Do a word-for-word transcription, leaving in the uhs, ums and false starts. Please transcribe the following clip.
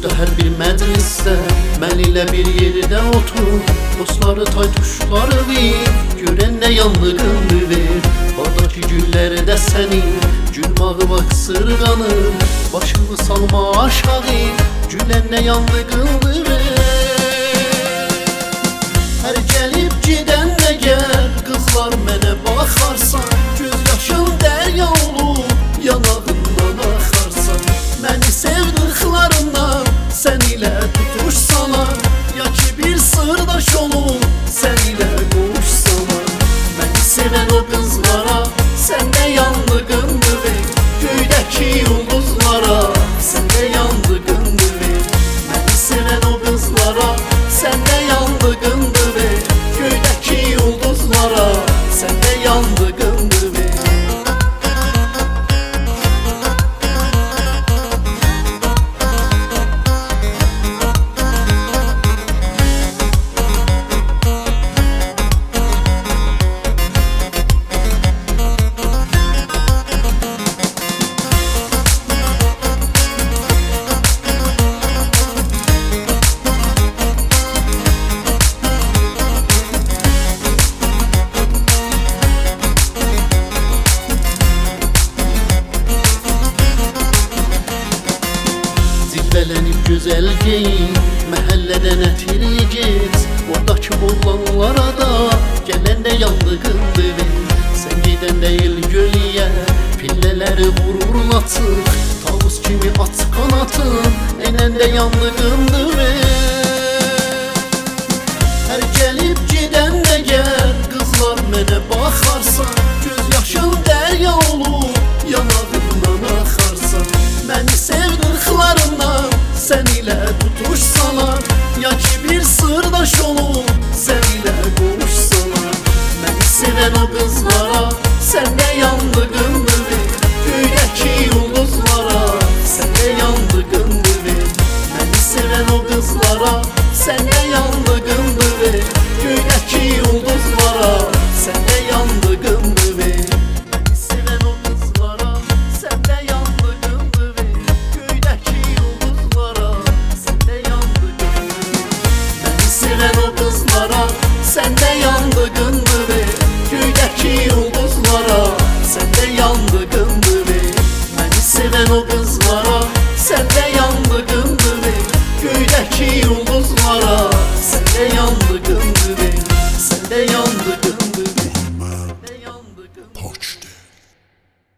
Qoydu hər bir məclisdə mən ilə bir yerdə otur. Dostları taytuşları ver, görən nə yanlığındı ver. Bağdaki gülləri də sənin, gül bağı bak sırğanır. Başını salma aşağı, gülən nə yanlığındı ver. Hər gəlib gedən nə gəl, qızlar mənə baxarsan, göz yaşın dərya olur, yanağından axarsan. Məni sevdıqlarından sən ilə tutuşsalar, ya ki bir sırdaş olub sən ilə qovuşsalar. Məni sevən o qızlara sən də yanlığındı ver, göydəki ulduzlara sən də yanlığındı ver. Məni sevən o qızlara sən də yanlığındı ver, göydəki ulduzlara sən də yanlığındı ver. Cilvələnib gözəl geyin, məhəllədən ətirli get. Oradakı boğlanlara da gələn də yanlığındı ver. Sən gedən deyil gölüyə, pillələri vurur açıq. Tavus kimi aç qanatın, enən də yanlığındı ver. Hər gəlib gedən də gəl, qızlar mənə baxarsan, göz yaşın dərya olur, yanağından axarsan. Məni sevdıqlarından sən ilə tutuşsalar, ya ki bir sırdaş olub sən ilə qovuşsalar. Məni sevən o qızlara sən də yanlığındı ver, göydəki ulduzlara sən də yanlığındı ver. Məni sevən o qızlara sən də yanlığındı ver, göydəki ulduzlara sən də yanlığındı ver. Məni sevən o qızlara sən də yanlığındı ver, göydəki ulduzlara sən də yanlığındı ver. Məni sevən o qızlara sən də yanlığındı